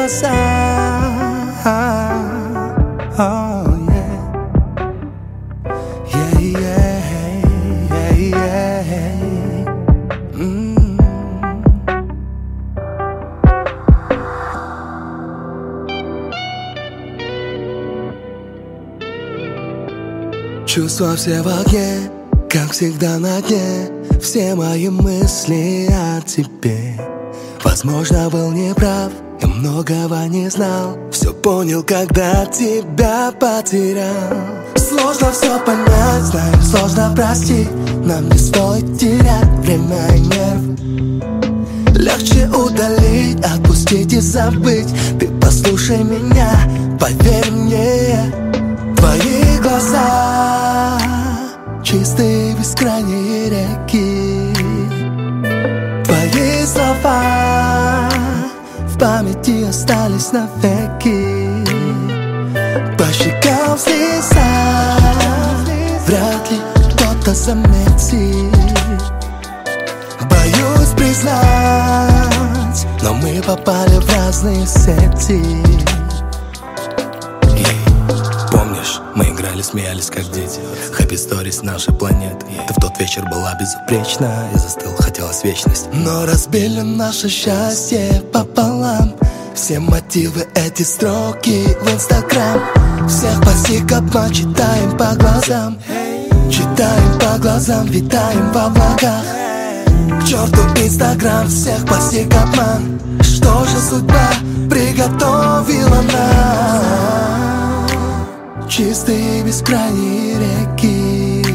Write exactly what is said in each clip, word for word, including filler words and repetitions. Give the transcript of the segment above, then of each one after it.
глаза. Oh, yeah. Yeah, yeah, yeah, yeah. Mm. Чувства все в огне, как всегда на дне. Все мои мысли о тебе. Возможно, был неправ, я многого не знал. Все понял, когда тебя потерял. Сложно все понять, знаю, сложно простить. Нам не стоит терять время и нерв. Легче удалить, отпустить и забыть. Ты послушай меня, поверь мне. Твои глаза чистые бескрайние реки. Твои слова в памяти остались навеки. По щекам слеза, вряд ли кто-то заметит. Боюсь признать, но мы попали в разные сети. Помнишь, мы играли, смеялись как дети. Happy stories нашей планеты. Ты в тот вечер была безупречна. Я застыл, хотелось вечность. Но разбили наше счастье пополам. Все мотивы, эти строки в инстаграм. Всех постиг обман, читаем по глазам. Читаем по глазам, витаем в облаках. К черту инстаграм, всех постиг обман. Что же судьба приготовила нам? Чистые бескрайние реки.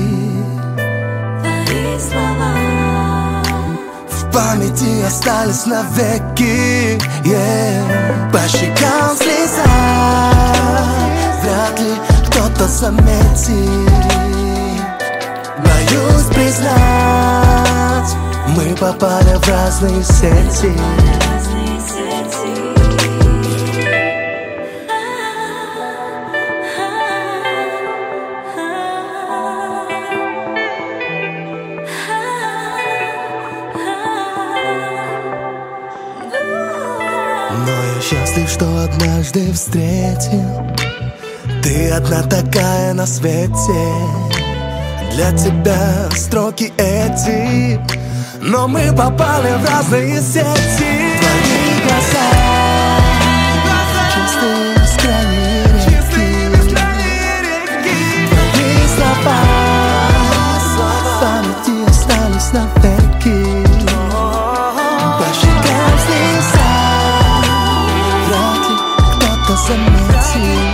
Твои слова в памяти остались навеки, yeah. По щекам слеза, вряд ли кто-то заметит. Боюсь признать, мы попали в разные сети. Но я счастлив, что однажды встретил. Ты одна такая на свете. Для тебя строки эти, но мы попали в разные сети. Твои глаза, чистые бескрайние реки. Твои слова в памяти остались навеки. По щекам слеза, вряд ли кто-то заметит.